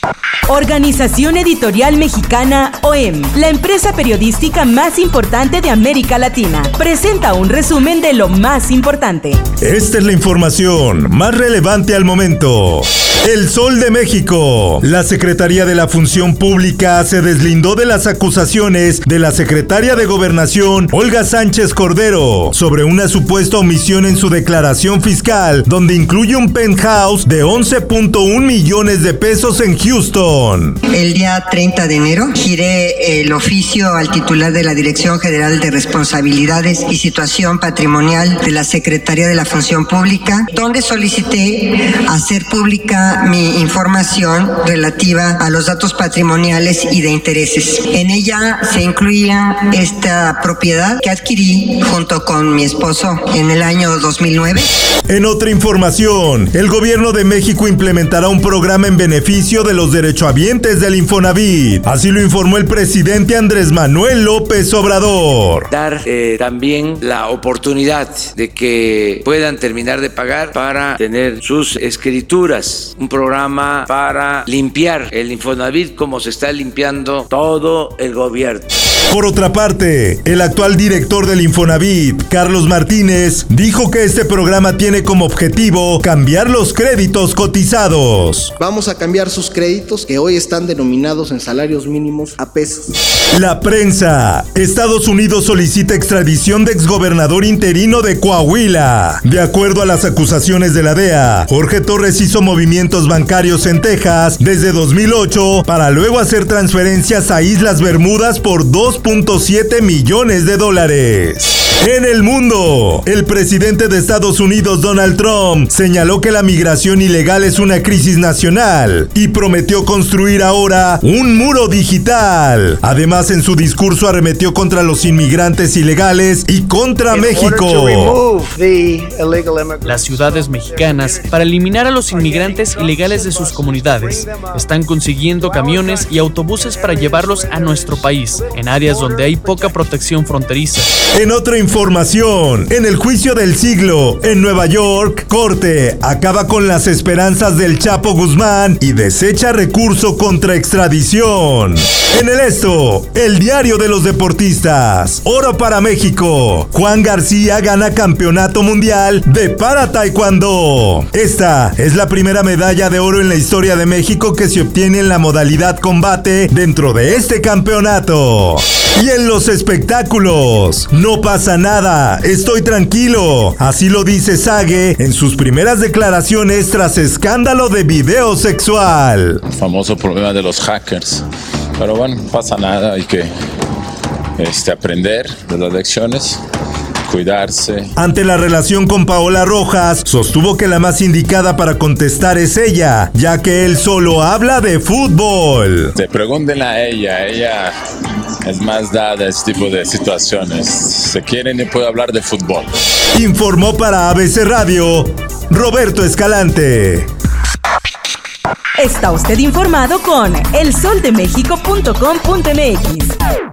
Organización Editorial Mexicana OEM, la empresa periodística más importante de América Latina, presenta un resumen de lo más importante. Esta es la información más relevante al momento. El Sol de México. La Secretaría de la Función Pública se deslindó de las acusaciones de la secretaria de Gobernación, Olga Sánchez Cordero, sobre una supuesta omisión en su declaración fiscal, donde incluye un penthouse de 11.1 millones de pesos en Houston. El día 30 de enero giré el oficio al titular de la Dirección General de Responsabilidades y Situación Patrimonial de la Secretaría de la Función Pública, donde solicité hacer pública mi información relativa a los datos patrimoniales y de intereses. En ella se incluía esta propiedad que adquirí junto con mi esposo en el año 2009. En otra información, el gobierno de México implementará un programa en beneficio de los derechohabientes del Infonavit. Así lo informó el presidente Andrés Manuel López Obrador. Dar también la oportunidad de que puedan terminar de pagar para tener sus escrituras. Un programa para limpiar el Infonavit como se está limpiando todo el gobierno. Por otra parte, el actual director del Infonavit, Carlos Martínez, dijo que este programa tiene como objetivo cambiar los créditos cotizados. Vamos a cambiar sus créditos que hoy están denominados en salarios mínimos a pesos. La prensa. Estados Unidos solicita extradición de exgobernador interino de Coahuila. De acuerdo a las acusaciones de la DEA, Jorge Torres hizo movimientos bancarios en Texas desde 2008 para luego hacer transferencias a Islas Bermudas por $2.7 millones. En el mundo, el presidente de Estados Unidos, Donald Trump, señaló que la migración ilegal es una crisis nacional y prometió construir ahora un muro digital. Además, en su discurso arremetió contra los inmigrantes ilegales y contra México. Las ciudades mexicanas, para eliminar a los inmigrantes ilegales de sus comunidades, están consiguiendo camiones y autobuses para llevarlos a nuestro país, en áreas donde hay poca protección fronteriza. En otra información, en el juicio del siglo en Nueva York, Corte acaba con las esperanzas del Chapo Guzmán y desecha recurso contra extradición. En el Esto, el diario de los deportistas. Oro para México. Juan García gana campeonato mundial de para taekwondo. Esta es la primera medalla de oro en la historia de México que se obtiene en la modalidad combate dentro de este campeonato. Y en los espectáculos, no pasa nada, estoy tranquilo. Así lo dice Sage en sus primeras declaraciones tras escándalo de video sexual. El famoso problema de los hackers. Pero bueno, no pasa nada, hay que aprender de las lecciones. Cuidarse. Ante la relación con Paola Rojas, sostuvo que la más indicada para contestar es ella, ya que él solo habla de fútbol. Pregúntenle a ella es más dada a este tipo de situaciones. Si quieren, puede hablar de fútbol. Informó para ABC Radio, Roberto Escalante. Está usted informado con elsoldemexico.com.mx.